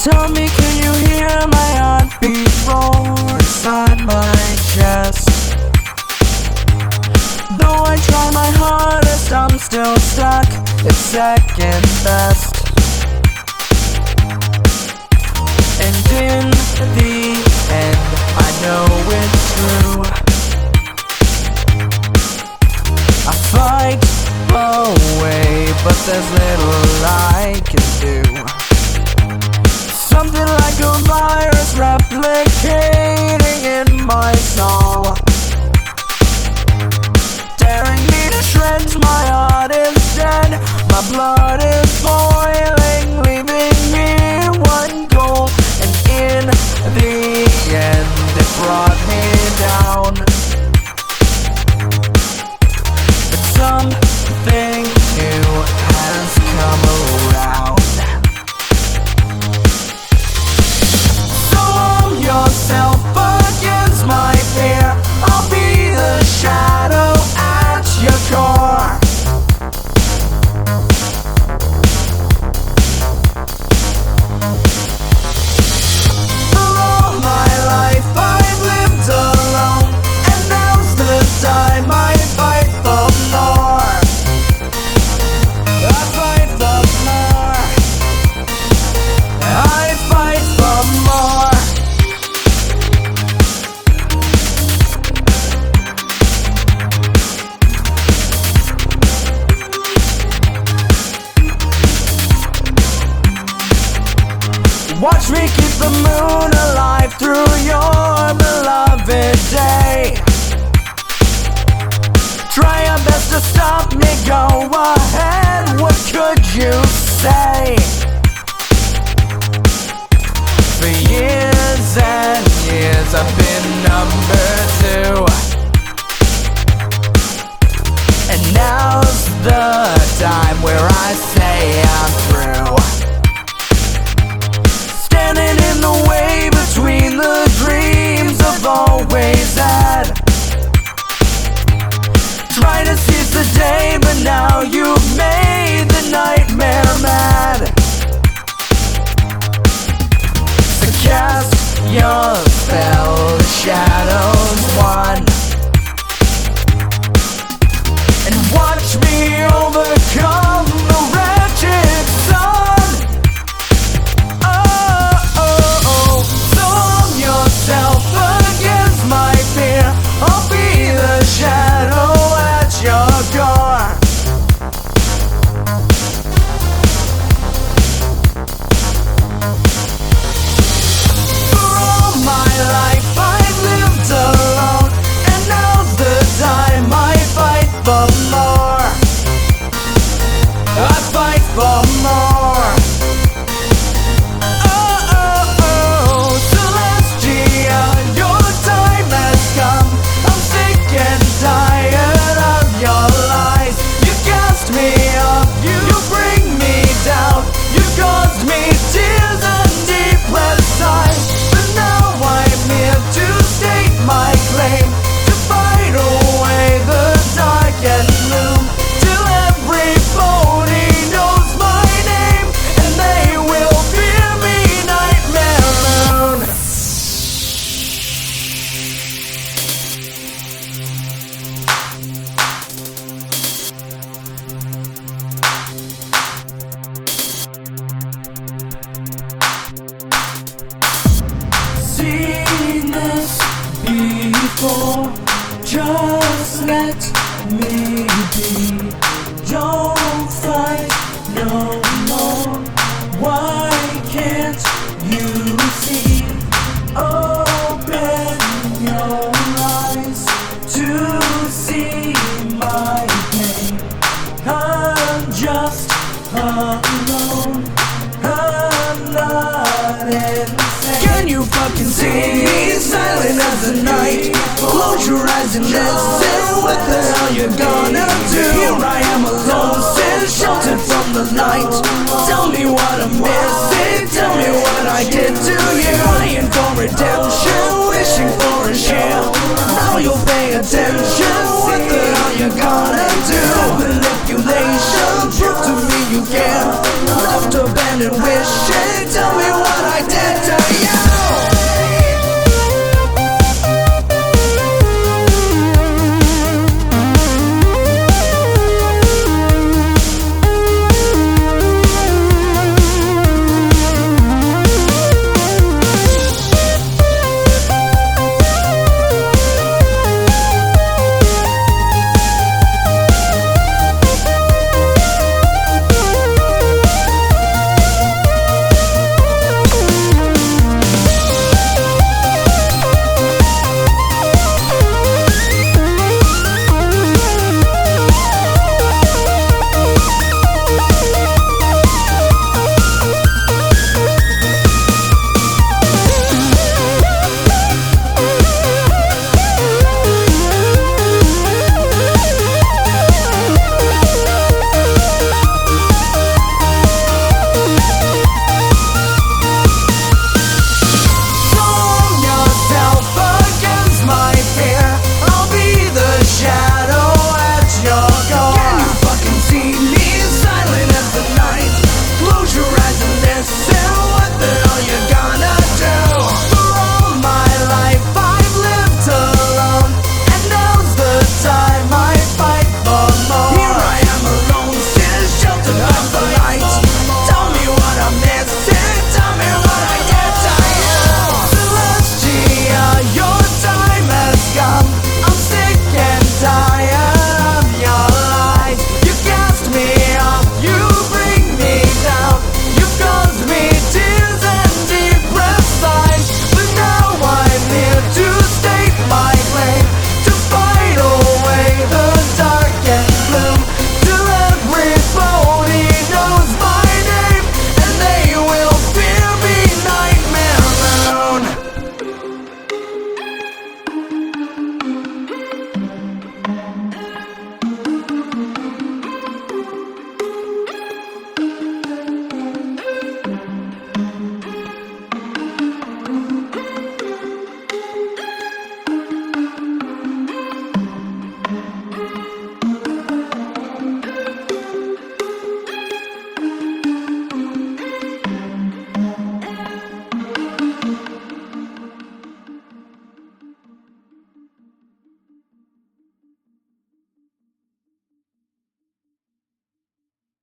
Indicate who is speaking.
Speaker 1: Tell me, can you hear my heartbeat roar inside my chest? Though I try my hardest, I'm still stuck at second best. And in the end, I know it's true. I fight away, but there's little I can do. Something like a virus replicating in my soul, tearing me to shreds. My heart is dead, my blood is boiling, leaving me one goal. And in the end, it brought me down. But something new has come around. Yourself against my fear, I'll be the shadow at your core. For all my life I've lived alone, and now's the time I fight for more. I fight for more. I fight for more. Watch me keep the moon alive through your beloved day. Try your best to stop me, go ahead, what could you say? For years and years I've been number two, and now's the time where I say I'm through. Standing in the way between the dreams I've always had. Try to seize the day, but now you've made the nightmare mad. So cast your spell, the shadows won, and watch me overcome the wretched sun. Against my fear, I'll be the shadow at your door. For all my life I've lived alone, and now's the time I fight for more. I fight for more. Seen this before, just let me be. Don't fight no more. Why can't you see? Open your eyes to see my pain. I'm just alone, I'm not insane. Can you fucking see me? Silent as the night. Close your eyes and listen. What the hell you gonna do? Here I am alone, sheltered from the light. Tell me what I'm missing, tell me what I did to you. Crying for redemption, wishing for a share. Now you'll pay attention. What the hell you gonna do? Manipulation, prove to me you you can. Left abandoned wishing, tell me what I did to you.